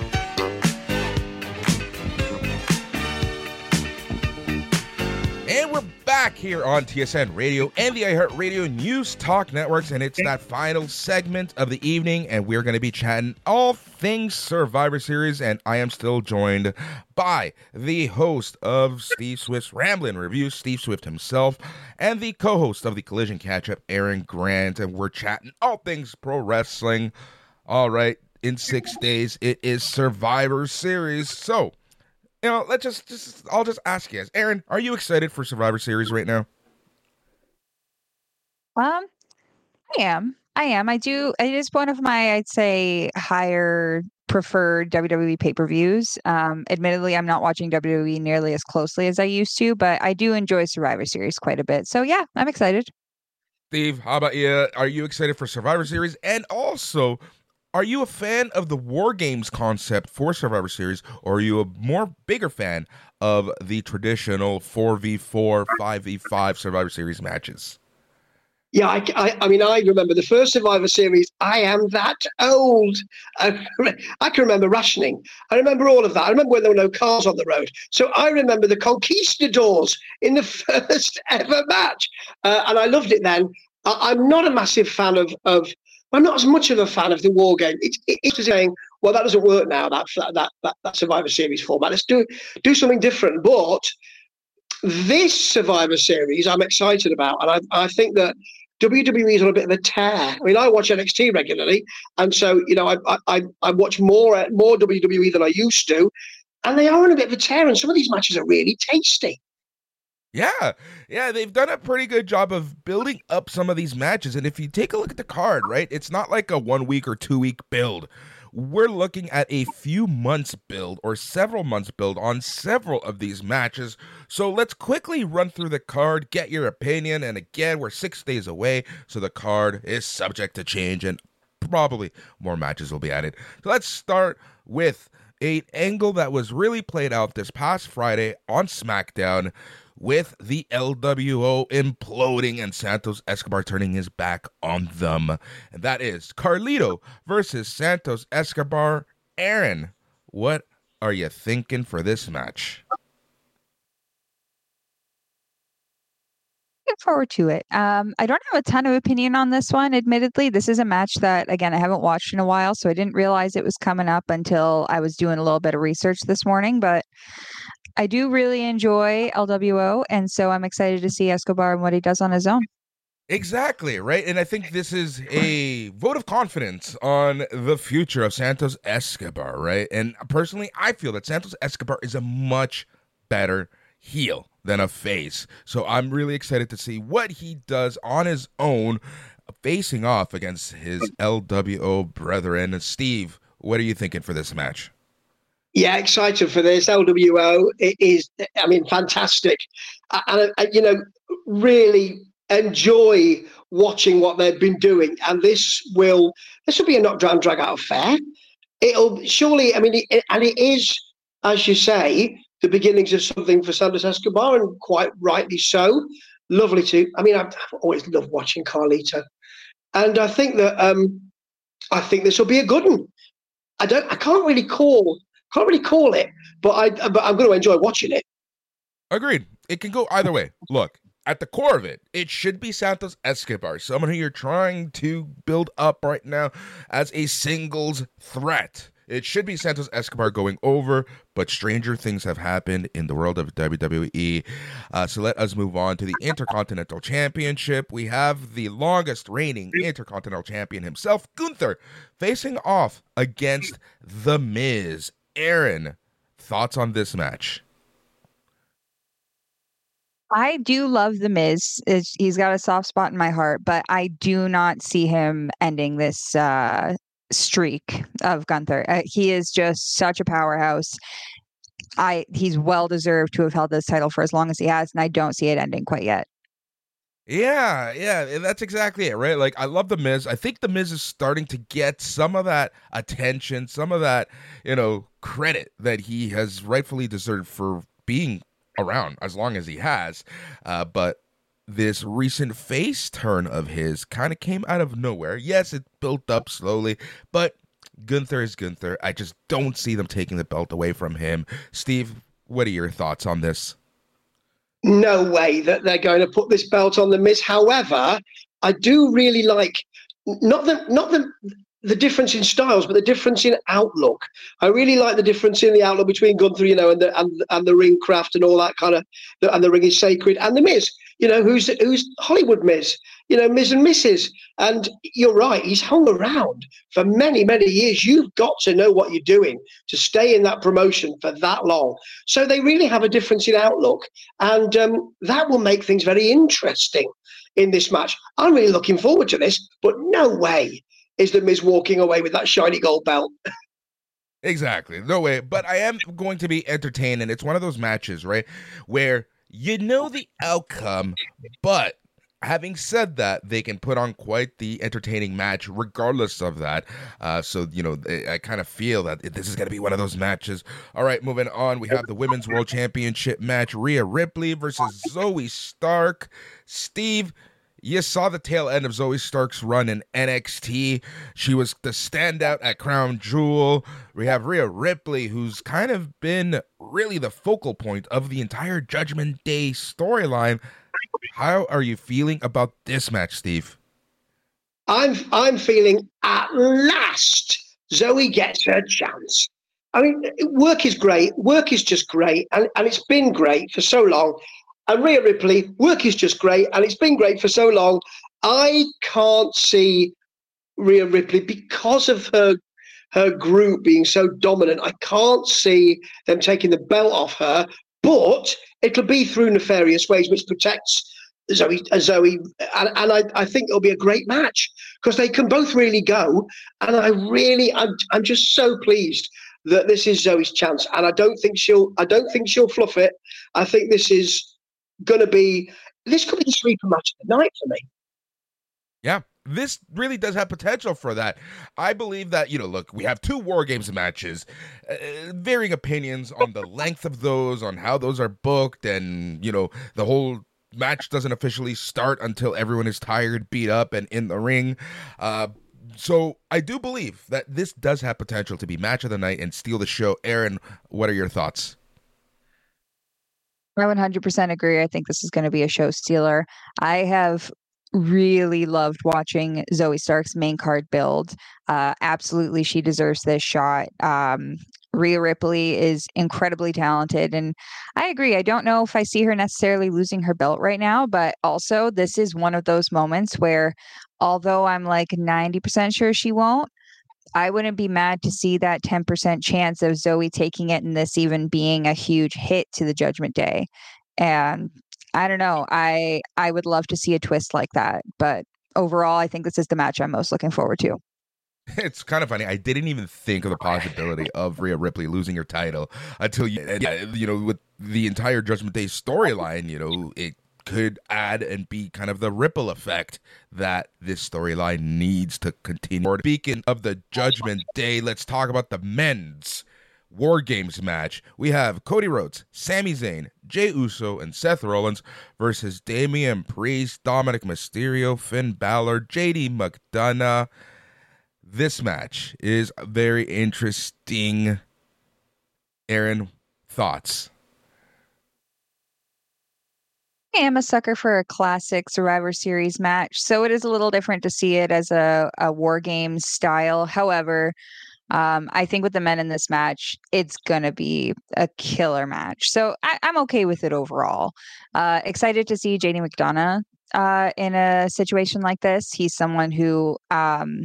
[SPEAKER 4] And we're back here on T S N Radio and the iHeartRadio News Talk Networks, and it's that final segment of the evening, and we're going to be chatting all things Survivor Series, and I am still joined by the host of Steve Swift's Ramblin' Review, Steve Swift himself, and the co-host of the Collision Catch-Up, Aaron Grant, and we're chatting all things pro wrestling. All right, in six days, it is Survivor Series, so... You know, let's just, just, I'll just ask you guys. Aaron, are you excited for Survivor Series right now?
[SPEAKER 10] Um, I am. I am. I do. It is one of my, I'd say, higher preferred W W E pay-per-views. Um, admittedly, I'm not watching W W E nearly as closely as I used to, but I do enjoy Survivor Series quite a bit. So yeah, I'm excited.
[SPEAKER 4] Steve, how about you? Are you excited for Survivor Series? And also, are you a fan of the War Games concept for Survivor Series, or are you a more bigger fan of the traditional four v four, five v five Survivor Series matches?
[SPEAKER 9] Yeah, I, I, I mean, I remember the first Survivor Series. I am that old. I, I can remember rationing. I remember all of that. I remember when there were no cars on the road. So I remember the Conquistadors in the first ever match. Uh, and I loved it then. I, I'm not a massive fan of, of, I'm not as much of a fan of the War Game. It's it, it's saying, well, that doesn't work now, that, that, that, that Survivor Series format. Let's do, do something different. But this Survivor Series, I'm excited about. And I, I think that W W E is on a bit of a tear. I mean, I watch N X T regularly, and so you know, I I I watch more more W W E than I used to, and they are on a bit of a tear. And some of these matches are really tasty.
[SPEAKER 4] Yeah, yeah, they've done a pretty good job of building up some of these matches. And if you take a look at the card, right, it's not like a one week or two week build. We're looking at a few months build or several months build on several of these matches. So let's quickly run through the card, get your opinion. And again, we're six days away, so the card is subject to change and probably more matches will be added. So let's start with an angle that was really played out this past Friday on SmackDown, with the L W O imploding and Santos Escobar turning his back on them. And that is Carlito versus Santos Escobar. Aaron, what are you thinking for this match?
[SPEAKER 10] Looking forward to it. Um, I don't have a ton of opinion on this one, admittedly. This is a match that, again, I haven't watched in a while, so I didn't realize it was coming up until I was doing a little bit of research this morning, but I do really enjoy L W O, and so I'm excited to see Escobar and what he does on his own.
[SPEAKER 4] Exactly, right? And I think this is a vote of confidence on the future of Santos Escobar, right? And personally, I feel that Santos Escobar is a much better heel than a face. So I'm really excited to see what he does on his own, facing off against his L W O brethren. Steve, what are you thinking for this match?
[SPEAKER 9] Yeah, excited for this. L W O it is, I mean, fantastic. And, uh, you know, really enjoy watching what they've been doing. And this will, this will be a knockdown, drag out affair. It'll surely, I mean, it, and it is, as you say, the beginnings of something for Santos Escobar, and quite rightly so. Lovely to, I mean, I've, I've always loved watching Carlito. And I think that, um, I think this will be a good one. I don't, I can't really call Can't really call it, but I but I'm going to enjoy watching it.
[SPEAKER 4] Agreed. It can go either way. Look, at the core of it, it should be Santos Escobar, someone who you're trying to build up right now as a singles threat. It should be Santos Escobar going over, but stranger things have happened in the world of W W E. Uh, so let us move on to the Intercontinental Championship. We have the longest reigning Intercontinental Champion himself, Gunther, facing off against The Miz. Aaron, thoughts on this match?
[SPEAKER 10] I do love The Miz. It's, he's got a soft spot in my heart, but I do not see him ending this uh, streak of Gunther. Uh, he is just such a powerhouse. I he's well deserved to have held this title for as long as he has, and I don't see it ending quite yet.
[SPEAKER 4] Yeah, yeah, that's exactly it, right? Like, I love The Miz. I think The Miz is starting to get some of that attention, some of that, you know, credit that he has rightfully deserved for being around as long as he has. Uh, but this recent face turn of his kind of came out of nowhere. Yes, it built up slowly, but Gunther is Gunther. I just don't see them taking the belt away from him. Steve, what are your thoughts on this?
[SPEAKER 9] No way that they're going to put this belt on The Miz. However, I do really like not the not the the difference in styles, but the difference in outlook. I really like the difference in the outlook between Gunther, you know, and the and, and the ring craft and all that kind of, and the ring is sacred, and The Miz, you know, who's who's Hollywood Miz, you know, Miz and Missus And you're right, he's hung around for many, many years. You've got to know what you're doing to stay in that promotion for that long. So they really have a difference in outlook, and um, that will make things very interesting in this match. I'm really looking forward to this, but no way is The Miz walking away with that shiny gold belt.
[SPEAKER 4] Exactly. No way. But I am going to be entertained, and it's one of those matches, right, where you know the outcome, but having said that, they can put on quite the entertaining match regardless of that. Uh, so, you know, I kind of feel that this is going to be one of those matches. All right, moving on. We have the Women's World Championship match. Rhea Ripley versus Zoe Stark. Steve, you saw the tail end of Zoe Stark's run in N X T. She was the standout at Crown Jewel. We have Rhea Ripley, who's kind of been really the focal point of the entire Judgment Day storyline. How are you feeling about this match, Steve?
[SPEAKER 9] I'm I'm feeling at last Zoe gets her chance. I mean, work is great. Work is just great, and, and it's been great for so long. And Rhea Ripley, work is just great, and it's been great for so long. I can't see Rhea Ripley because of her her group being so dominant. I can't see them taking the belt off her. But it'll be through nefarious ways, which protects Zoe. Uh, Zoe, and, and I, I think it'll be a great match because they can both really go. And I really, I'm, I'm just so pleased that this is Zoe's chance. And I don't think she'll, I don't think she'll fluff it. I think this is going to be, this could be the sleeper match of the night for me.
[SPEAKER 4] Yeah. This really does have potential for that. I believe that, you know, look, we have two War Games matches, uh, varying opinions on the length of those, on how those are booked, and, you know, the whole match doesn't officially start until everyone is tired, beat up, and in the ring. Uh, so I do believe that this does have potential to be match of the night and steal the show. Aaron, what are your thoughts?
[SPEAKER 10] I one hundred percent agree. I think this is going to be a show stealer. I have really loved watching Zoe Stark's main card build. Uh, absolutely, she deserves this shot. Um, Rhea Ripley is incredibly talented, and I agree. I don't know if I see her necessarily losing her belt right now, but also this is one of those moments where, although I'm like ninety percent sure she won't, I wouldn't be mad to see that ten percent chance of Zoe taking it and this even being a huge hit to the Judgment Day. And I don't know. I I would love to see a twist like that. But overall, I think this is the match I'm most looking forward to.
[SPEAKER 4] It's kind of funny. I didn't even think of the possibility of Rhea Ripley losing her title until, you, you know, with the entire Judgment Day storyline, you know, it could add and be kind of the ripple effect that this storyline needs to continue. Speaking of the Judgment Day, let's talk about the men's War Games match. We have Cody Rhodes, Sami Zayn, Jey Uso, and Seth Rollins versus Damian Priest, Dominic Mysterio, Finn Balor, J D McDonough. This match is very interesting. Aaron, thoughts?
[SPEAKER 10] I am a sucker for a classic Survivor Series match, so it is a little different to see it as a, a War Games style. However, Um, I think with the men in this match, it's going to be a killer match. So I, I'm okay with it overall. Uh, excited to see J D McDonough uh, in a situation like this. He's someone who, um,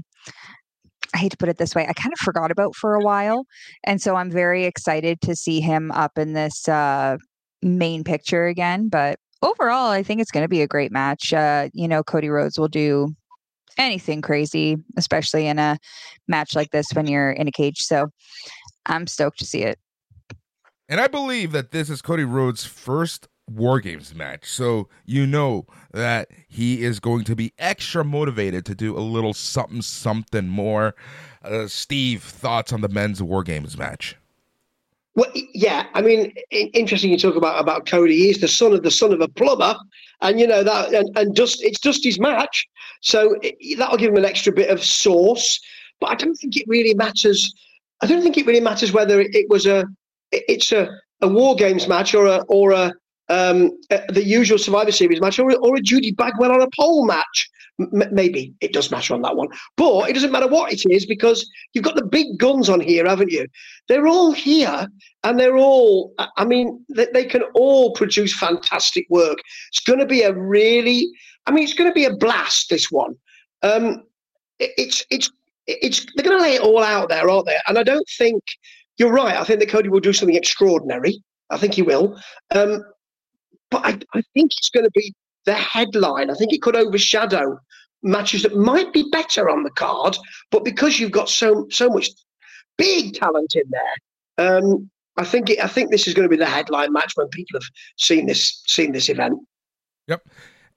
[SPEAKER 10] I hate to put it this way, I kind of forgot about for a while. And so I'm very excited to see him up in this uh, main picture again. But overall, I think it's going to be a great match. Uh, you know, Cody Rhodes will do anything crazy, especially in a match like this when you're in a cage. So I'm stoked to see it.
[SPEAKER 4] And I believe that this is Cody Rhodes' first War Games match. So you know that he is going to be extra motivated to do a little something, something more. Uh, Steve, thoughts on the men's War Games match?
[SPEAKER 9] Well, yeah, I mean, interesting you talk about about Cody. He's the son of the son of a plumber, and you know that, and, and Dust, it's Dusty's match, so it, that'll give him an extra bit of sauce. But I don't think it really matters. I don't think it really matters whether it, it was a, it, it's a, a War Games match or a or a um a, the usual Survivor Series match or or a Judy Bagwell on a pole match. M- maybe it does matter on that one, but it doesn't matter what it is because you've got the big guns on here, haven't you? They're all here, and they're all. I mean, they, they can all produce fantastic work. It's going to be a really. I mean, it's going to be a blast. This one. Um, it, it's it's it's. They're going to lay it all out there, aren't they? And I don't think you're right. I think that Cody will do something extraordinary. I think he will. Um, but I, I think it's going to be the headline. I think it could overshadow matches that might be better on the card, but because you've got so so much big talent in there, um, I think it, I think this is going to be the headline match when people have seen this seen this event.
[SPEAKER 4] Yep.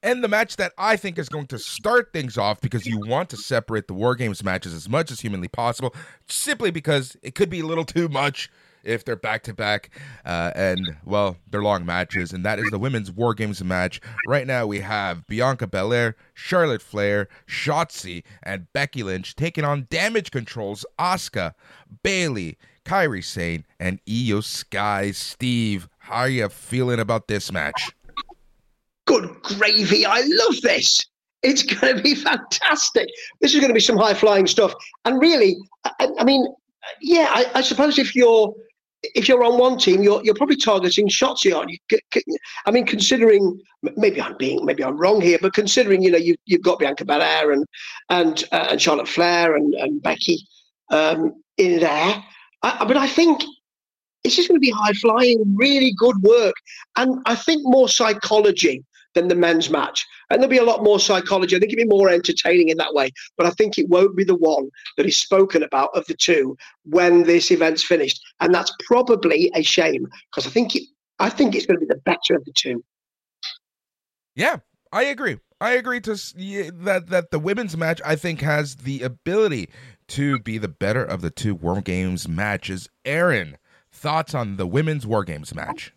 [SPEAKER 4] And the match that I think is going to start things off, because you want to separate the War Games matches as much as humanly possible, simply because it could be a little too much if they're back-to-back, uh, and, well, they're long matches, and that is the Women's War Games match. Right now we have Bianca Belair, Charlotte Flair, Shotzi, and Becky Lynch taking on Damage Control's Asuka, Bayley, Kairi Sane, and Io Sky. Steve, how are you feeling about this match?
[SPEAKER 9] Good gravy. I love this. It's going to be fantastic. This is going to be some high-flying stuff. And really, I, I mean, yeah, I, I suppose if you're if you're on one team, you're you're probably targeting Shotzi, aren't you? I mean, considering maybe I'm being maybe I'm wrong here, but considering you know you you've got Bianca Belair and and uh, and Charlotte Flair and and Becky um, in there, I, but I think it's just going to be high-flying, really good work, and I think more psychology than the men's match. And there'll be a lot more psychology. I think it'll be more entertaining in that way. But I think it won't be the one that is spoken about of the two when this event's finished. And that's probably a shame, because I think it, I think it's going to be the better of the two.
[SPEAKER 4] Yeah, I agree. I agree to yeah, that that the women's match, I think, has the ability to be the better of the two War Games matches. Aaron, thoughts on the women's War Games match?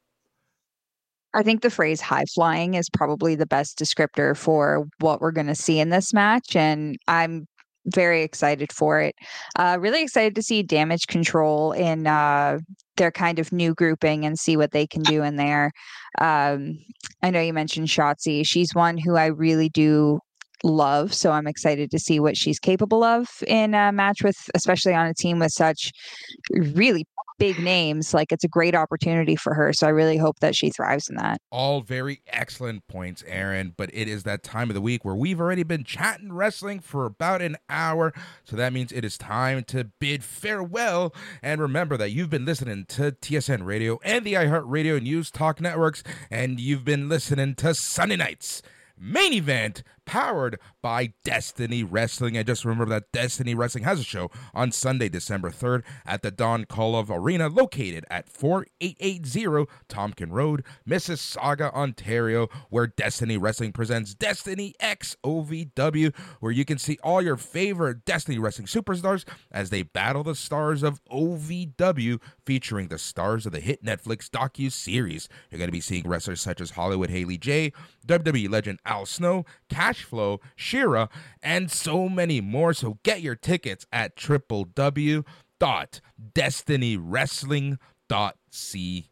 [SPEAKER 10] I think the phrase high flying is probably the best descriptor for what we're going to see in this match. And I'm very excited for it. Uh, really excited to see Damage Control in uh, their kind of new grouping and see what they can do in there. Um, I know you mentioned Shotzi. She's one who I really do love. So I'm excited to see what she's capable of in a match with, especially on a team with such really big names. Like, it's a great opportunity for her. So I really hope that she thrives in that.
[SPEAKER 4] All very excellent points, Aaron. But it is that time of the week where we've already been chatting wrestling for about an hour. So that means it is time to bid farewell. And remember that you've been listening to T S N Radio and the iHeartRadio News Talk Networks. And you've been listening to Sunday Night's Main Event, powered by Destiny Wrestling. And just remember that Destiny Wrestling has a show on Sunday, December third at the Don Kolov Arena, located at forty-eight eighty Tompkin Road, Mississauga, Ontario, where Destiny Wrestling presents Destiny X O V W, where you can see all your favorite Destiny Wrestling superstars as they battle the stars of O V W, featuring the stars of the hit Netflix docu-series. You're going to be seeing wrestlers such as Hollywood Hailey J, W W E legend Al Snow, Cash Flow, Shira, and so many more. So get your tickets at w w w dot destiny wrestling dot c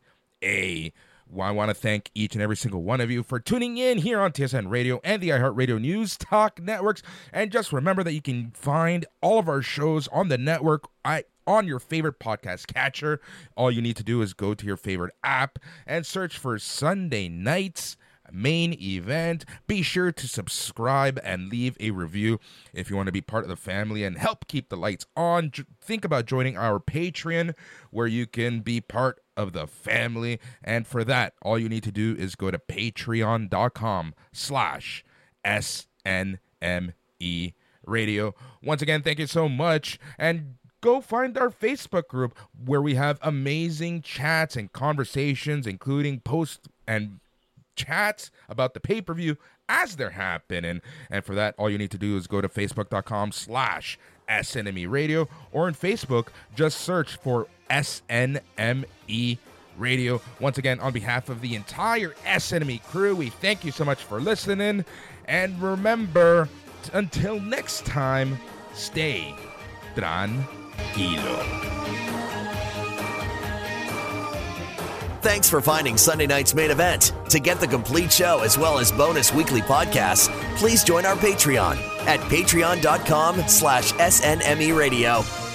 [SPEAKER 4] a. Well, I want to thank each and every single one of you for tuning in here on T S N Radio and the iHeartRadio News Talk Networks. And just remember that you can find all of our shows on the network I, on your favorite podcast catcher. All you need to do is go to your favorite app and search for Sunday Nights Main Event. Be sure to subscribe and leave a review if you want to be part of the family and help keep the lights on. Think about joining our Patreon, where you can be part of the family. And for that, all you need to do is go to patreon.com slash SNME radio. Once again, thank you so much. And go find our Facebook group, where we have amazing chats and conversations, including posts and chats about the pay-per-view as they're happening. And for that, all you need to do is go to facebook.com slash SNME radio, or in Facebook, just search for S N M E radio. Once again, on behalf of the entire S N M E crew, we thank you so much for listening. And remember, t- until next time, stay tranquilo.
[SPEAKER 2] Thanks for finding Sunday Night's Main Event. To get the complete show as well as bonus weekly podcasts, please join our Patreon at patreon.com slash SNME radio.